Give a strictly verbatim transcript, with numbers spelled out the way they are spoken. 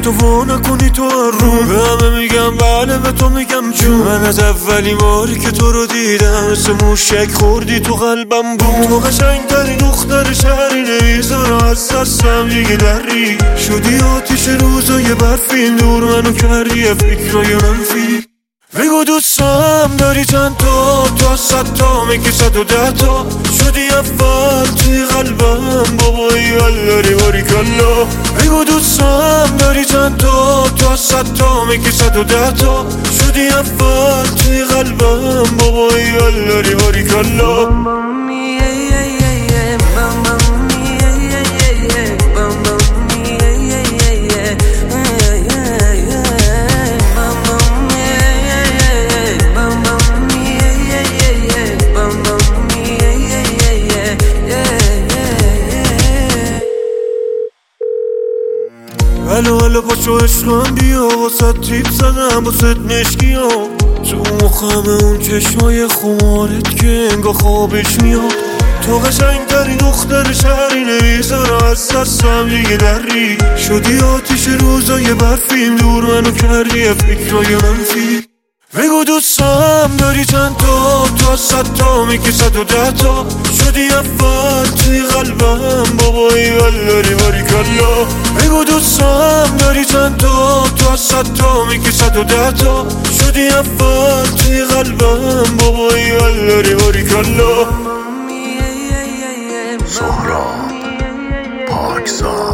تو وا نکنی تو رو. به همه میگم بله، به تو میگم جون. من از اولین باری که تو رو دیدم مثل موشک خوردی تو قلبم بود. تو قشنگترین دختر شهری، نمیذارم از دستم دیگه دری. شدی آتیش روزای برفی، دور منو کردی فکرای منفی. بگو دوستم داری چند تا، تو از صد تا میگی صد و ده تا. شدی اول توی قلبم بابایی الاری باریکالله. بگو دوستم داری چند تا، تو از صد تا میگی صد و ده تا. شدی اول توی قلبم بابایی الاری باریکالله. الو الو پاشو عشقم بیا، واسه تیپ زدم واسه مشکی ها. تو مخم اون چشمای خمارت که انگا خوابش میاد. تو قشنگترین دختر شهری، نمیذارم از دستم دیگه دری. شدی آتیش روزای برفیم، دور منو کردی فکرای منفی. بگو دوستم داری چند تا، تو از صد تا میگی صد و ده تا. شدی اول توی قلبم بابایی الاری باریکالله. بگو دوستم داری چند تا، تو از صد تا میگی صد و ده تا. شدی اول توی قلبم بابایی الاری باریکالله. سهراب پاکزاد.